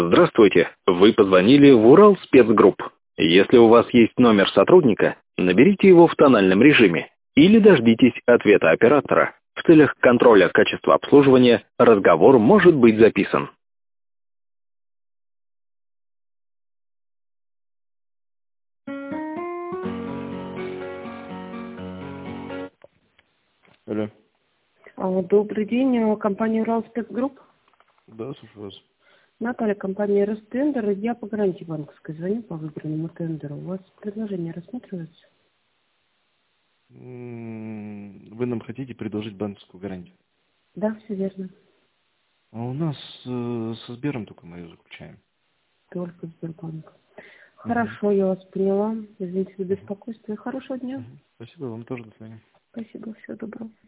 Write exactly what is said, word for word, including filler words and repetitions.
Здравствуйте, вы позвонили в Уралспецгрупп. Если у вас есть номер сотрудника, наберите его в тональном режиме или дождитесь ответа оператора. В целях контроля качества обслуживания разговор может быть записан. Алло. А, Добрый день, э, компания Уралспецгрупп. Да, слушаю вас. Наталья, компания Ростендер. Я по гарантии банковской звоню по выбранному тендеру. У вас предложение рассматривается? М, Вы нам хотите предложить банковскую гарантию? Да, все верно. А у нас э, со Сбером только мы ее заключаем. Только Сбербанк. Мгм. Хорошо, я вас поняла. Извините за Мгм. беспокойство и хорошего дня. Мгм. Спасибо вам тоже, до свидания. Спасибо, всего доброго.